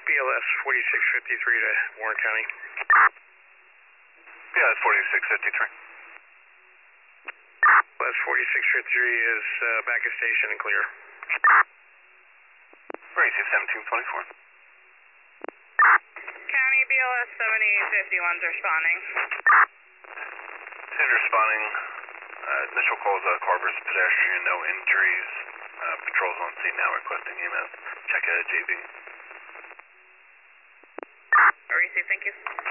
BLS 4653 to Warren County. BLS 4653. BLS 4653 is back at station and clear. Receive 1724. County BLS 7051's responding. Soon responding. Initial calls Carver's pedestrian, no injuries. Patrols on scene now requesting EMS. Check JB. Receive, thank you.